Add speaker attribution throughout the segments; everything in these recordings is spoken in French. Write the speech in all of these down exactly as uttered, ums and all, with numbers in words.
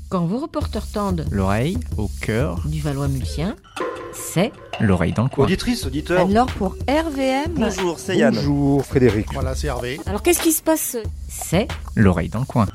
Speaker 1: Quand vos reporters tendent
Speaker 2: l'oreille au cœur
Speaker 1: du Valois-Mulsien, c'est
Speaker 2: l'oreille dans le coin.
Speaker 3: Auditrice, auditeur.
Speaker 1: Alors pour R V M...
Speaker 3: Bonjour, c'est Yann.
Speaker 4: Bonjour Frédéric.
Speaker 5: Voilà, c'est Hervé.
Speaker 1: Alors qu'est-ce qui se passe? C'est
Speaker 2: l'oreille dans le coin.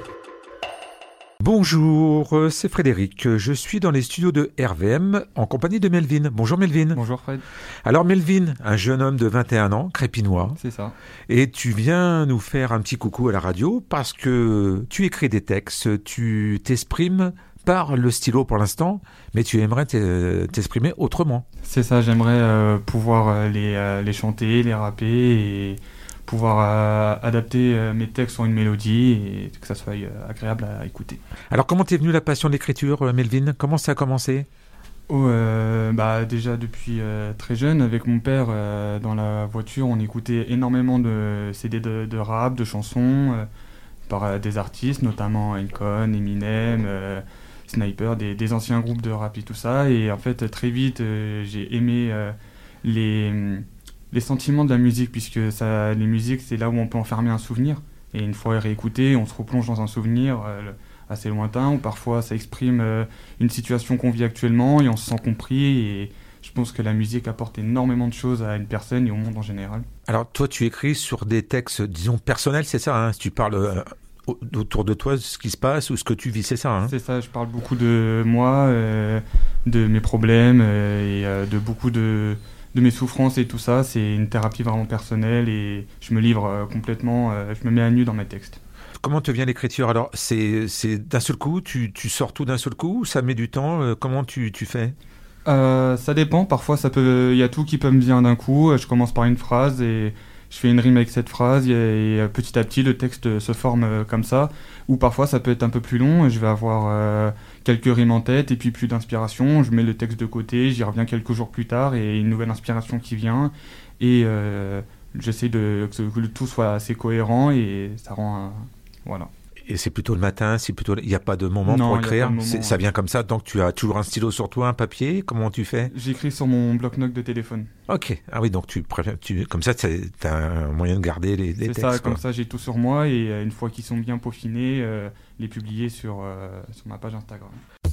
Speaker 4: Bonjour, c'est Frédéric. Je suis dans les studios de R V M en compagnie de Melvin. Bonjour Melvin.
Speaker 6: Bonjour Fred.
Speaker 4: Alors Melvin, un jeune homme de vingt et un ans, crépinois.
Speaker 6: C'est ça.
Speaker 4: Et tu viens nous faire un petit coucou à la radio parce que tu écris des textes, tu t'exprimes par le stylo pour l'instant, mais tu aimerais t'exprimer autrement.
Speaker 6: C'est ça, j'aimerais euh, pouvoir les, euh, les chanter, les rapper et pouvoir euh, adapter euh, mes textes sur une mélodie et que ça soit euh, agréable à écouter.
Speaker 4: Alors comment t'es venu la passion de l'écriture, Melvin? Comment ça a commencé?
Speaker 6: Oh, euh, bah, déjà depuis euh, très jeune, avec mon père, euh, dans la voiture, on écoutait énormément de C D de, de rap, de chansons, euh, par euh, des artistes, notamment Akon, Eminem, euh, Sniper, des, des anciens groupes de rap et tout ça. Et en fait, très vite, euh, j'ai aimé euh, les... les sentiments de la musique, puisque ça, les musiques, c'est là où on peut enfermer un souvenir. Et une fois réécouté, on se replonge dans un souvenir euh, assez lointain, ou parfois ça exprime euh, une situation qu'on vit actuellement et on se sent compris. Et je pense que la musique apporte énormément de choses à une personne et au monde en général.
Speaker 4: Alors toi, tu écris sur des textes, disons, personnels, c'est ça, hein? Tu parles euh, autour de toi, de ce qui se passe ou ce que tu vis, c'est ça, hein?
Speaker 6: C'est ça, je parle beaucoup de moi, euh, de mes problèmes euh, et euh, de beaucoup de... de mes souffrances et tout ça. C'est une thérapie vraiment personnelle et je me livre euh, complètement, euh, je me mets à nu dans mes textes.
Speaker 4: Comment te vient l'écriture? Alors, c'est, c'est d'un seul coup, tu, tu sors tout d'un seul coup ou ça met du temps? euh, Comment tu, tu fais?
Speaker 6: euh, Ça dépend, parfois ça peut, il y a tout qui peut me venir d'un coup. Je commence par une phrase et je fais une rime avec cette phrase et, et petit à petit le texte se forme euh, comme ça. Ou parfois ça peut être un peu plus long, je vais avoir euh, quelques rimes en tête et puis plus d'inspiration, je mets le texte de côté, j'y reviens quelques jours plus tard et une nouvelle inspiration qui vient et euh, j'essaie de, que le tout soit assez cohérent et ça rend un... voilà.
Speaker 4: Et c'est plutôt le matin, c'est plutôt, il n'y a pas de moment
Speaker 6: non,
Speaker 4: pour écrire,
Speaker 6: moment,
Speaker 4: c'est, ça vient comme ça, donc tu as toujours un stylo sur toi, un papier, comment tu fais?
Speaker 6: J'écris sur mon bloc-notes de téléphone.
Speaker 4: Ok, ah oui, donc tu préfères, tu, comme ça tu as un moyen de garder les, les
Speaker 6: c'est
Speaker 4: textes.
Speaker 6: C'est ça,
Speaker 4: quoi.
Speaker 6: Comme ça j'ai tout sur moi et euh, une fois qu'ils sont bien peaufinés, euh, les publier sur, euh, sur ma page Instagram.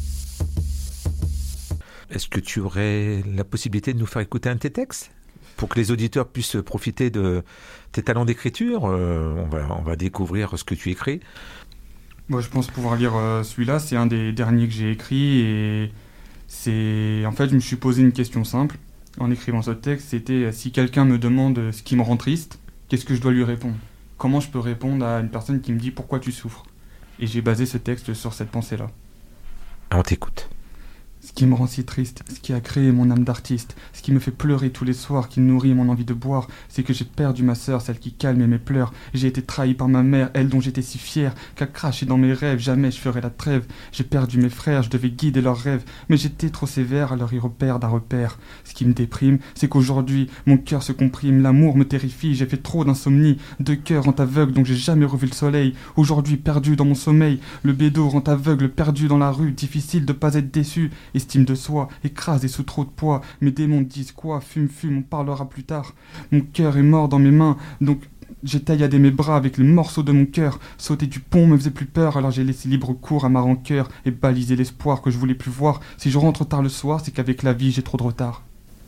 Speaker 4: Est-ce que tu aurais la possibilité de nous faire écouter un de tes textes pour que les auditeurs puissent profiter de tes talents d'écriture? euh, on, va, on va découvrir ce que tu écris.
Speaker 6: Moi, je pense pouvoir lire euh, celui-là, c'est un des derniers que j'ai écrit et c'est... En fait, je me suis posé une question simple en écrivant ce texte, c'était euh, si quelqu'un me demande ce qui me rend triste, qu'est-ce que je dois lui répondre? Comment je peux répondre à une personne qui me dit pourquoi tu souffres? Et j'ai basé ce texte sur cette pensée-là.
Speaker 4: On t'écoute.
Speaker 6: Ce qui me rend si triste, ce qui a créé mon âme d'artiste, ce qui me fait pleurer tous les soirs, qui nourrit mon envie de boire, c'est que j'ai perdu ma sœur, celle qui calme mes pleurs. J'ai été trahi par ma mère, elle dont j'étais si fier, qu'a craché dans mes rêves, jamais je ferai la trêve. J'ai perdu mes frères, je devais guider leurs rêves, mais j'étais trop sévère, alors ils repèrent d'un repère. Ce qui me déprime, c'est qu'aujourd'hui, mon cœur se comprime, l'amour me terrifie, j'ai fait trop d'insomnie, deux cœurs rend aveugle, donc j'ai jamais revu le soleil. Aujourd'hui, perdu dans mon sommeil, le bédo rend aveugle, perdu dans la rue, difficile de pas être déçu. Estime de soi, écrasé sous trop de poids. Mes démons disent quoi? Fume, fume, on parlera plus tard. Mon cœur est mort dans mes mains, donc j'ai tailladé mes bras avec les morceaux de mon cœur. Sauter du pont me faisait plus peur, alors j'ai laissé libre cours à ma rancœur et balisé l'espoir que je voulais plus voir. Si je rentre tard le soir, c'est qu'avec la vie, j'ai trop de retard.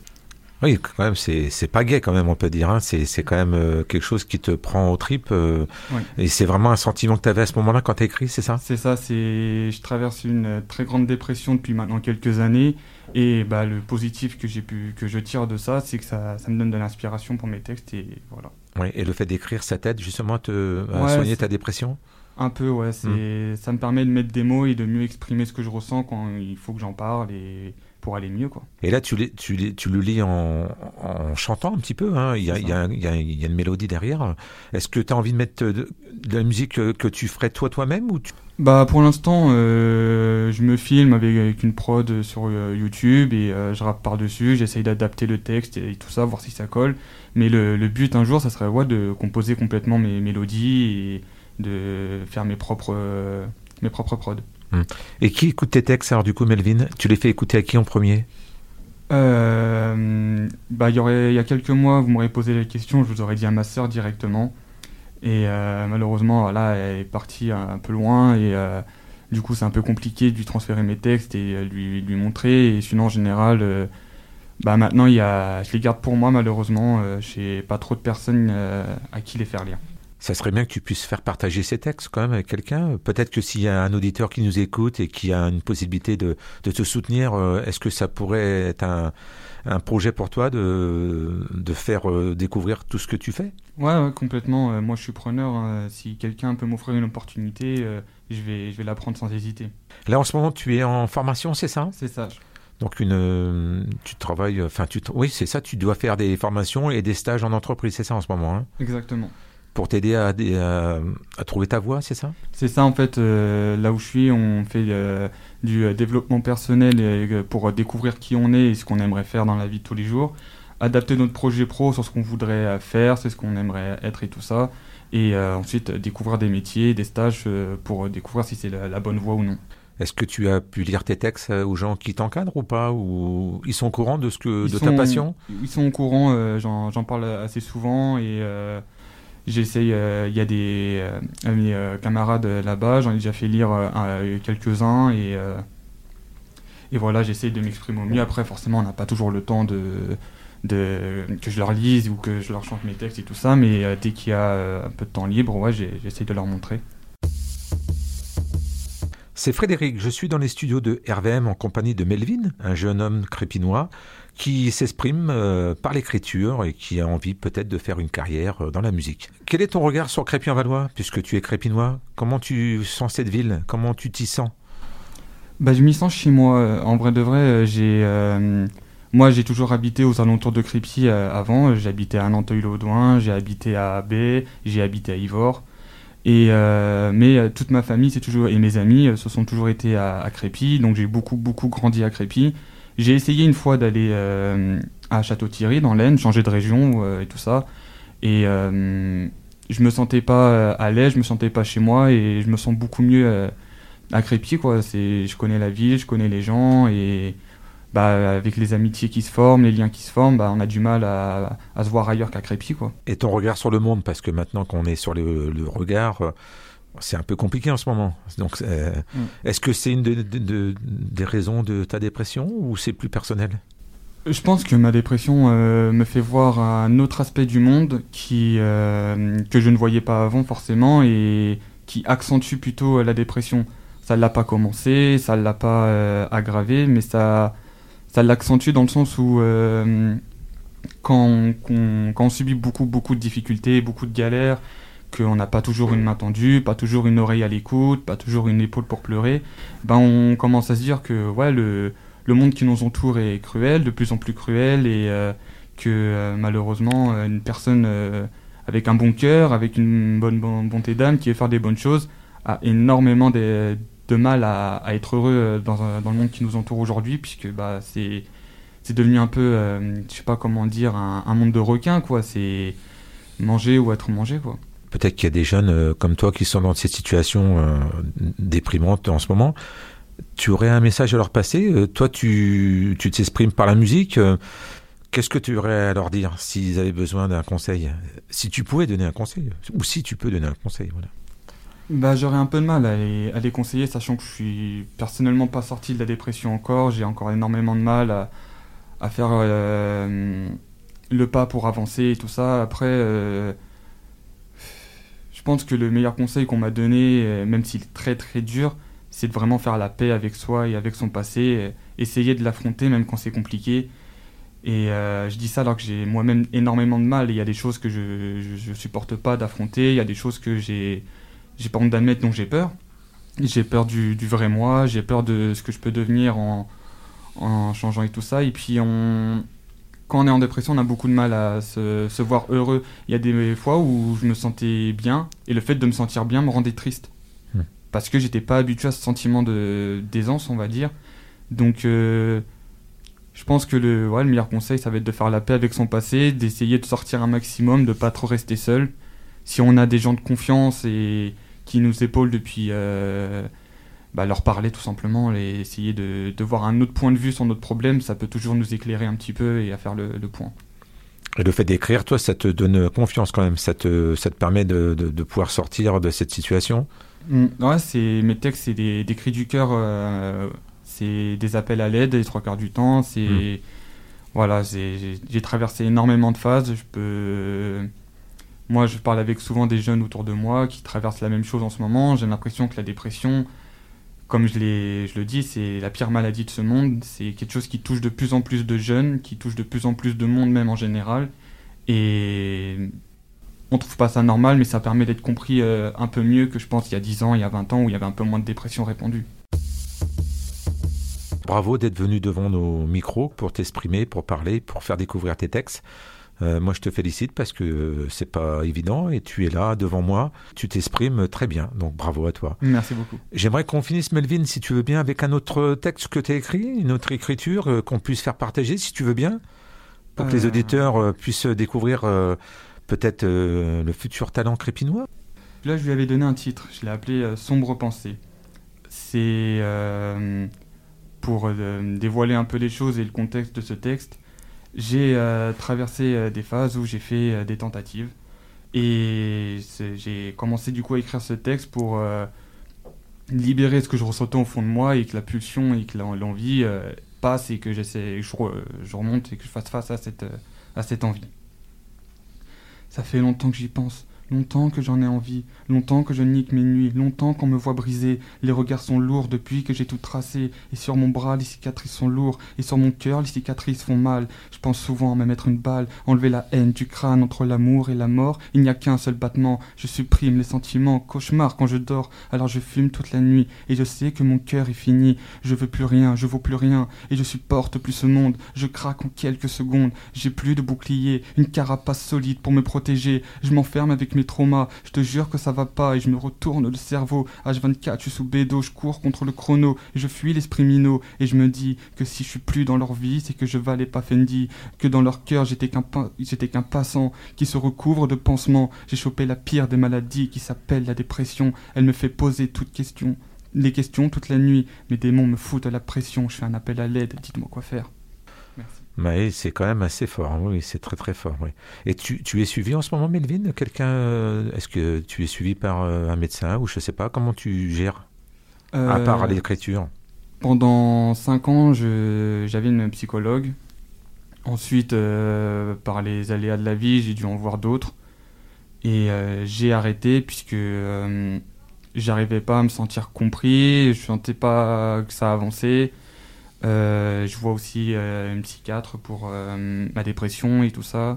Speaker 4: Oui, quand même, c'est, c'est pas gai, quand même, on peut dire. Hein. C'est, c'est quand même euh, quelque chose qui te prend aux tripes. Euh,
Speaker 6: oui.
Speaker 4: Et c'est vraiment un sentiment que tu avais à ce moment-là quand tu as écrit, c'est ça?
Speaker 6: C'est ça, c'est... je traverse une très grande dépression depuis maintenant quelques années. Et bah, le positif que, j'ai pu... que je tire de ça, c'est que ça, ça me donne de l'inspiration pour mes textes. Et voilà.
Speaker 4: Oui, et le fait d'écrire, ça t'aide justement à, te... à
Speaker 6: ouais,
Speaker 4: soigner
Speaker 6: c'est...
Speaker 4: ta dépression?
Speaker 6: Un peu, ouais. C'est... Mmh. Ça me permet de mettre des mots et de mieux exprimer ce que je ressens quand il faut que j'en parle. Et... pour aller mieux, quoi.
Speaker 4: Et là, tu, les, tu, les, tu le lis en, en chantant un petit peu, hein. Il y a, il y a, il y a, il y a une mélodie derrière. Est-ce que tu as envie de mettre de, de la musique que, que tu ferais toi, toi-même ou tu...
Speaker 6: Bah, pour l'instant, euh, je me filme avec, avec une prod sur euh, YouTube et euh, je rappe par-dessus, j'essaye d'adapter le texte et, et tout ça, voir si ça colle. Mais le, le but, un jour, ça serait ouais, de composer complètement mes mélodies et de faire mes propres, euh, mes propres prods.
Speaker 4: Et qui écoute tes textes, alors du coup, Melvin? Tu les fais écouter à qui en premier?
Speaker 6: euh, bah, y aurait, y a quelques mois, vous m'aurez posé la question, je vous aurais dit à ma sœur directement. Et euh, malheureusement, là, elle est partie un, un peu loin et euh, Du coup, c'est un peu compliqué de lui transférer mes textes et euh, lui, lui montrer. Et sinon, en général, euh, bah, maintenant, il y a, je les garde pour moi, malheureusement. Euh, j'ai pas trop de personnes euh, à qui les faire lire.
Speaker 4: Ça serait bien que tu puisses faire partager ces textes quand même avec quelqu'un. Peut-être que s'il y a un auditeur qui nous écoute et qui a une possibilité de, de te soutenir, euh, est-ce que ça pourrait être un, un projet pour toi de, de faire euh, découvrir tout ce que tu fais ?
Speaker 6: Ouais, ouais, complètement. Euh, moi, je suis preneur. Hein. Si quelqu'un peut m'offrir une opportunité, euh, je vais, je vais la prendre sans hésiter.
Speaker 4: Là, en ce moment, tu es en formation, c'est ça ?
Speaker 6: C'est ça.
Speaker 4: Donc, une, tu travailles... Enfin, tu, oui, c'est ça. Tu dois faire des formations et des stages en entreprise, c'est ça en ce moment, hein ?
Speaker 6: Exactement.
Speaker 4: Pour t'aider à, à, à trouver ta voie, c'est ça ?
Speaker 6: C'est ça, en fait. Euh, là où je suis, on fait euh, du euh, développement personnel et, euh, pour euh, découvrir qui on est et ce qu'on aimerait faire dans la vie de tous les jours. Adapter notre projet pro sur ce qu'on voudrait faire, c'est ce qu'on aimerait être et tout ça. Et euh, ensuite, euh, découvrir des métiers, des stages euh, pour euh, découvrir si c'est la, la bonne voie ou non.
Speaker 4: Est-ce que tu as pu lire tes textes aux gens qui t'encadrent ou pas ? Ou ils sont au courant de, ce que, de
Speaker 6: sont,
Speaker 4: ta passion ?
Speaker 6: Ils sont au courant, euh, j'en, j'en parle assez souvent et... Euh, J'essaye, il euh, y a des euh, mes euh, camarades euh, là-bas, j'en ai déjà fait lire euh, quelques-uns et, euh, et voilà, j'essaye de m'exprimer au mieux. Après, forcément, on n'a pas toujours le temps de, de, que je leur lise ou que je leur chante mes textes et tout ça, mais euh, dès qu'il y a euh, un peu de temps libre, ouais, j'ai, j'essaye de leur montrer.
Speaker 4: C'est Frédéric, je suis dans les studios de R V M en compagnie de Melvin, un jeune homme crépinois qui s'exprime euh, par l'écriture et qui a envie peut-être de faire une carrière euh, dans la musique. Quel est ton regard sur Crépy-en-Valois, puisque tu es crépinois ? Comment tu sens cette ville ? Comment tu t'y sens ?
Speaker 6: Bah, je m'y sens chez moi. En vrai de vrai, j'ai, euh, moi j'ai toujours habité aux alentours de Crépy euh, avant. J'habitais à Nanteuil-le-Haudouin, j'ai habité à Abbé, j'ai habité à Ivors. Et euh, mais toute ma famille c'est toujours, et mes amis euh, se sont toujours été à, à Crépy, donc j'ai beaucoup beaucoup grandi à Crépy. J'ai essayé une fois d'aller euh, à Château-Thierry dans l'Aisne, changer de région euh, et tout ça, et euh, je me sentais pas à l'aise, je me sentais pas chez moi et je me sens beaucoup mieux euh, à Crépy quoi. C'est, je connais la ville, je connais les gens et bah, avec les amitiés qui se forment, les liens qui se forment, bah, on a du mal à, à se voir ailleurs qu'à Crépy quoi.
Speaker 4: Et ton regard sur le monde, parce que maintenant qu'on est sur le, le regard, c'est un peu compliqué en ce moment. Donc, euh, mm. Est-ce que c'est une de, de, de, des raisons de ta dépression ou c'est plus personnel ?
Speaker 6: Je pense que ma dépression euh, me fait voir un autre aspect du monde qui, euh, que je ne voyais pas avant forcément et qui accentue plutôt la dépression. Ça ne l'a pas commencé, ça ne l'a pas euh, aggravé, mais ça... Ça l'accentue dans le sens où euh, quand, on, qu'on, quand on subit beaucoup, beaucoup de difficultés, beaucoup de galères, qu'on n'a pas toujours une main tendue, pas toujours une oreille à l'écoute, pas toujours une épaule pour pleurer, ben on commence à se dire que ouais, le, le monde qui nous entoure est cruel, de plus en plus cruel, et euh, que euh, malheureusement, une personne euh, avec un bon cœur, avec une bonne bon, bonté d'âme, qui veut faire des bonnes choses, a énormément des... de mal à, à être heureux dans, un, dans le monde qui nous entoure aujourd'hui, puisque bah, c'est, c'est devenu un peu, euh, je sais pas comment dire, un, un monde de requins, quoi. C'est manger ou être mangé, quoi.
Speaker 4: Peut-être qu'il y a des jeunes euh, comme toi qui sont dans cette situation euh, déprimante en ce moment. Tu aurais un message à leur passer ? euh, Toi, tu, tu t'exprimes par la musique. Euh, qu'est-ce que tu aurais à leur dire s'ils avaient besoin d'un conseil ? Si tu pouvais donner un conseil, ou si tu peux donner un conseil, voilà.
Speaker 6: Bah, j'aurais un peu de mal à les, à les conseiller, sachant que je suis personnellement pas sorti de la dépression encore. J'ai encore énormément de mal à, à faire euh, le pas pour avancer et tout ça. Après, euh, je pense que le meilleur conseil qu'on m'a donné, même s'il est très très dur, c'est de vraiment faire la paix avec soi et avec son passé, essayer de l'affronter même quand c'est compliqué. Et euh, je dis ça alors que j'ai moi-même énormément de mal. Il y a des choses que je, je, je supporte pas d'affronter, il y a des choses que j'ai... J'ai pas honte d'admettre, donc j'ai peur. J'ai peur du, du vrai moi, j'ai peur de ce que je peux devenir en, en changeant et tout ça. Et puis, on, quand on est en dépression, on a beaucoup de mal à se, se voir heureux. Il y a des fois où je me sentais bien, et le fait de me sentir bien me rendait triste. Mmh. Parce que j'étais pas habitué à ce sentiment de, d'aisance, on va dire. Donc, euh, je pense que le, ouais, le meilleur conseil, ça va être de faire la paix avec son passé, d'essayer de sortir un maximum, de pas trop rester seul. Si on a des gens de confiance et qui nous épaulent depuis, euh, bah leur parler tout simplement, et essayer de, de voir un autre point de vue sur notre problème, ça peut toujours nous éclairer un petit peu et à faire le, le point.
Speaker 4: Et le fait d'écrire, toi, ça te donne confiance quand même, ça te, ça te permet de, de, de pouvoir sortir de cette situation ?
Speaker 6: Mmh, ouais, c'est, mes textes, c'est des, des cris du cœur, euh, c'est des appels à l'aide les trois quarts du temps. C'est, mmh. voilà, c'est, j'ai, j'ai traversé énormément de phases. Je peux, moi, je parle avec souvent des jeunes autour de moi qui traversent la même chose en ce moment. J'ai l'impression que la dépression, comme je, l'ai, je le dis, c'est la pire maladie de ce monde. C'est quelque chose qui touche de plus en plus de jeunes, qui touche de plus en plus de monde même en général. Et on trouve pas ça normal, mais ça permet d'être compris euh, un peu mieux que je pense il y a dix ans, il y a vingt ans, où il y avait un peu moins de dépression répandue.
Speaker 4: Bravo d'être venu devant nos micros pour t'exprimer, pour parler, pour faire découvrir tes textes. Euh, moi, je te félicite parce que euh, c'est pas évident et tu es là devant moi. Tu t'exprimes très bien, donc bravo à toi.
Speaker 6: Merci beaucoup.
Speaker 4: J'aimerais qu'on finisse, Melvin, si tu veux bien, avec un autre texte que tu as écrit, une autre écriture euh, qu'on puisse faire partager, si tu veux bien, pour que euh... les auditeurs euh, puissent découvrir euh, peut-être euh, le futur talent crépinois.
Speaker 6: Là, je lui avais donné un titre. Je l'ai appelé euh, « Sombre pensée ». C'est euh, pour euh, dévoiler un peu les choses et le contexte de ce texte. J'ai euh, traversé euh, des phases où j'ai fait euh, des tentatives et j'ai commencé du coup à écrire ce texte pour euh, libérer ce que je ressentais au fond de moi et que la pulsion et que l'envie euh, passe et que j'essaie, je, je remonte et que je fasse face à cette, à cette envie. Ça fait longtemps que j'y pense. Longtemps que j'en ai envie, longtemps que je nique mes nuits, longtemps qu'on me voit briser. Les regards sont lourds depuis que j'ai tout tracé. Et sur mon bras, les cicatrices sont lourdes. Et sur mon cœur, les cicatrices font mal. Je pense souvent à me mettre une balle, enlever la haine du crâne entre l'amour et la mort. Il n'y a qu'un seul battement. Je supprime les sentiments, cauchemar quand je dors. Alors je fume toute la nuit. Et je sais que mon cœur est fini. Je veux plus rien, je vaux plus rien. Et je supporte plus ce monde. Je craque en quelques secondes. J'ai plus de bouclier, une carapace solide pour me protéger. Je m'enferme avec mes traumas, je te jure que ça va pas et je me retourne le cerveau. H vingt-quatre, je suis sous bédo, je cours contre le chrono et je fuis l'esprit minot et je me dis que si je suis plus dans leur vie, c'est que je valais pas Fendi, que dans leur cœur j'étais qu'un, pa- j'étais qu'un passant qui se recouvre de pansements. J'ai chopé la pire des maladies qui s'appelle la dépression. Elle me fait poser toutes questions, les questions toute la nuit. Mes démons me foutent la pression. Je fais un appel à l'aide, dites-moi quoi faire. Merci.
Speaker 4: Mais c'est quand même assez fort, oui, c'est très très fort. Oui. Et tu, tu es suivi en ce moment, Melvin? Quelqu'un, euh, est-ce que tu es suivi par euh, un médecin ou je sais pas, comment tu gères euh, à part l'écriture?
Speaker 6: Pendant cinq ans, je, j'avais une psychologue. Ensuite, euh, par les aléas de la vie, j'ai dû en voir d'autres. Et euh, j'ai arrêté puisque euh, j'arrivais pas à me sentir compris, je sentais pas que ça avançait. Euh, je vois aussi euh, une psychiatre pour euh, ma dépression et tout ça.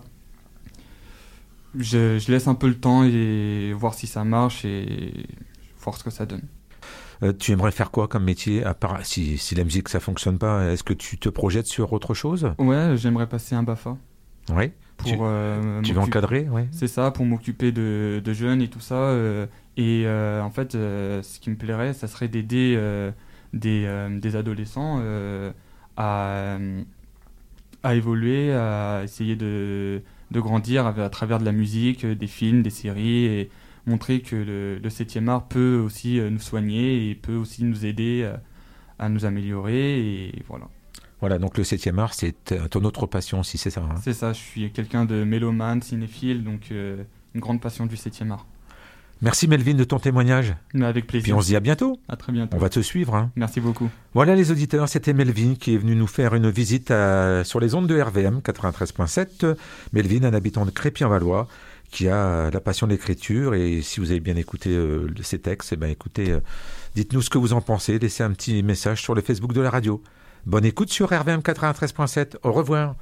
Speaker 6: Je, je laisse un peu le temps et voir si ça marche et voir ce que ça donne.
Speaker 4: Euh, tu aimerais faire quoi comme métier à part, si, si la musique ça fonctionne pas, est-ce que tu te projettes sur autre chose?
Speaker 6: Ouais, j'aimerais passer un BAFA.
Speaker 4: Oui.
Speaker 6: Pour,
Speaker 4: tu,
Speaker 6: euh,
Speaker 4: tu veux encadrer, ouais.
Speaker 6: C'est ça, pour m'occuper de, de jeunes et tout ça. Euh, et euh, en fait, euh, ce qui me plairait, ça serait d'aider euh, des, euh, des adolescents euh, à, à évoluer, à essayer de, de grandir à, à travers de la musique, des films, des séries, et montrer que le, le septième art peut aussi nous soigner et peut aussi nous aider à, à nous améliorer, et voilà.
Speaker 4: Voilà, donc le septième art, c'est ton autre passion, si c'est ça. Hein.
Speaker 6: C'est ça, je suis quelqu'un de mélomane, cinéphile, donc euh, une grande passion du septième art.
Speaker 4: Merci Melvin de ton témoignage.
Speaker 6: Mais avec plaisir.
Speaker 4: Puis on se dit à bientôt.
Speaker 6: À très bientôt.
Speaker 4: On va te suivre. Hein.
Speaker 6: Merci beaucoup.
Speaker 4: Voilà les auditeurs, c'était Melvin qui est venu nous faire une visite à, sur les ondes de R V M quatre-vingt-treize point sept. Melvin, un habitant de Crépy-en-Valois, qui a la passion de l'écriture. Et si vous avez bien écouté euh, ces textes, eh ben, écoutez, euh, dites-nous ce que vous en pensez. Laissez un petit message sur le Facebook de la radio. Bonne écoute sur R V M quatre-vingt-treize point sept. Au revoir.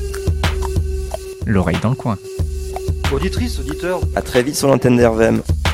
Speaker 2: L'oreille dans le coin.
Speaker 3: Auditrice, auditeur, à très vite sur l'antenne d'R V M.